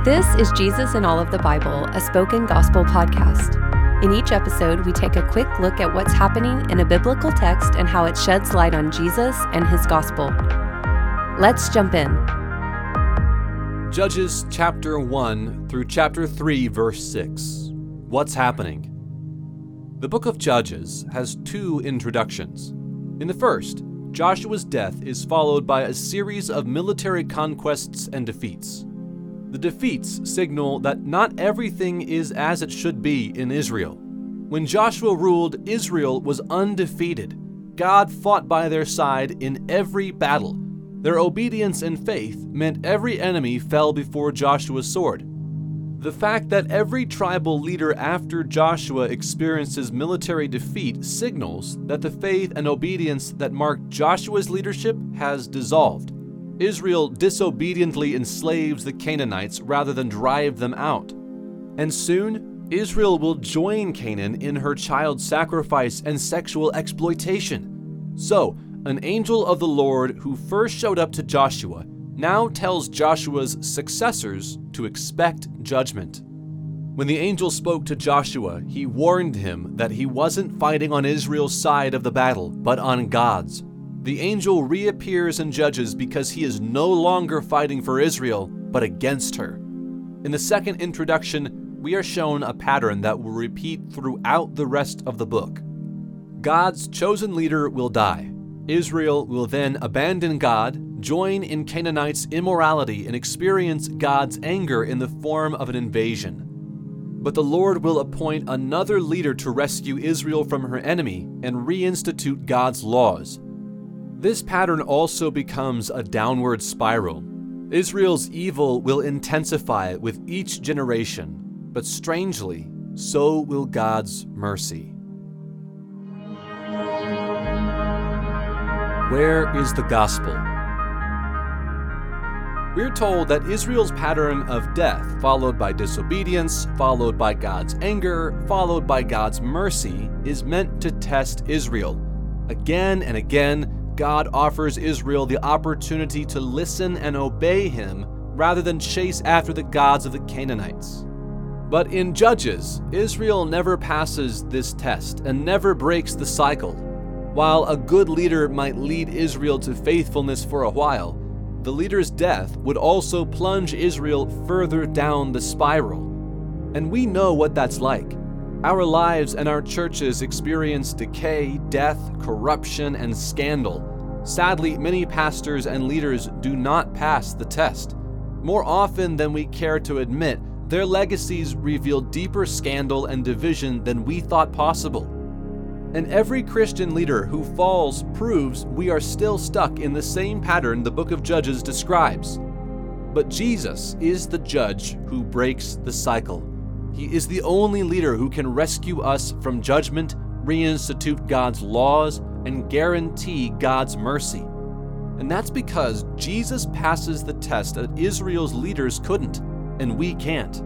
This is Jesus in All of the Bible, a spoken gospel podcast. In each episode, we take a quick look at what's happening in a biblical text and how it sheds light on Jesus and his gospel. Let's jump in. Judges chapter 1 through chapter 3, verse 6. What's happening? The book of Judges has two introductions. In the first, Joshua's death is followed by a series of military conquests and defeats. The defeats signal that not everything is as it should be in Israel. When Joshua ruled, Israel was undefeated. God fought by their side in every battle. Their obedience and faith meant every enemy fell before Joshua's sword. The fact that every tribal leader after Joshua experiences military defeat signals that the faith and obedience that marked Joshua's leadership has dissolved. Israel disobediently enslaves the Canaanites rather than drive them out. And soon, Israel will join Canaan in her child sacrifice and sexual exploitation. So, an angel of the Lord who first showed up to Joshua now tells Joshua's successors to expect judgment. When the angel spoke to Joshua, he warned him that he wasn't fighting on Israel's side of the battle, but on God's. The angel reappears in Judges because he is no longer fighting for Israel, but against her. In the second introduction, we are shown a pattern that will repeat throughout the rest of the book. God's chosen leader will die. Israel will then abandon God, join in Canaanites' immorality, and experience God's anger in the form of an invasion. But the Lord will appoint another leader to rescue Israel from her enemy and reinstitute God's laws. This pattern also becomes a downward spiral. Israel's evil will intensify with each generation, but strangely, so will God's mercy. Where is the gospel? We're told that Israel's pattern of death, followed by disobedience, followed by God's anger, followed by God's mercy, is meant to test Israel. Again and again, God offers Israel the opportunity to listen and obey him rather than chase after the gods of the Canaanites. But in Judges, Israel never passes this test and never breaks the cycle. While a good leader might lead Israel to faithfulness for a while, the leader's death would also plunge Israel further down the spiral. And we know what that's like. Our lives and our churches experience decay, death, corruption, and scandal. Sadly, many pastors and leaders do not pass the test. More often than we care to admit, their legacies reveal deeper scandal and division than we thought possible. And every Christian leader who falls proves we are still stuck in the same pattern the book of Judges describes. But Jesus is the judge who breaks the cycle. He is the only leader who can rescue us from judgment, reinstitute God's laws, and guarantee God's mercy. And that's because Jesus passes the test that Israel's leaders couldn't, and we can't.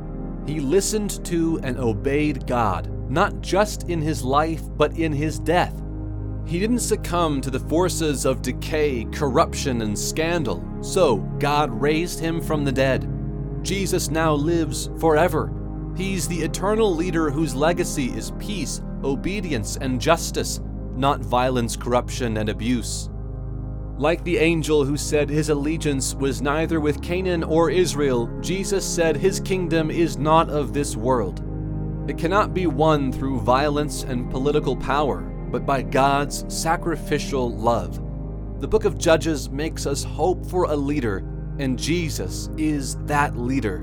He listened to and obeyed God, not just in his life, but in his death. He didn't succumb to the forces of decay, corruption, and scandal, so God raised him from the dead. Jesus now lives forever. He's the eternal leader whose legacy is peace, obedience, and justice, not violence, corruption, and abuse. Like the angel who said his allegiance was neither with Canaan or Israel, Jesus said his kingdom is not of this world. It cannot be won through violence and political power, but by God's sacrificial love. The book of Judges makes us hope for a leader, and Jesus is that leader.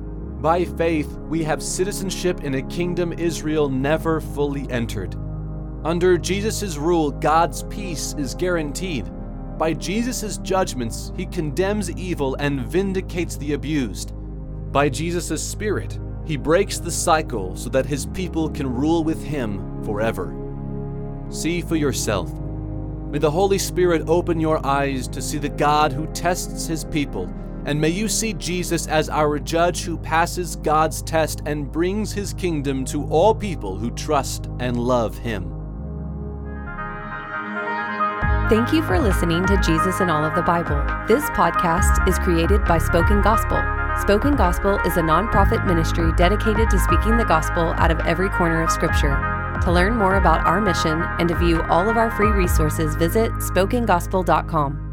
By faith, we have citizenship in a kingdom Israel never fully entered. Under Jesus' rule, God's peace is guaranteed. By Jesus' judgments, he condemns evil and vindicates the abused. By Jesus' Spirit, he breaks the cycle so that his people can rule with him forever. See for yourself. May the Holy Spirit open your eyes to see the God who tests his people, and may you see Jesus as our judge who passes God's test and brings his kingdom to all people who trust and love him. Thank you for listening to Jesus in All of the Bible. This podcast is created by Spoken Gospel. Spoken Gospel is a nonprofit ministry dedicated to speaking the gospel out of every corner of Scripture. To learn more about our mission and to view all of our free resources, visit spokengospel.com.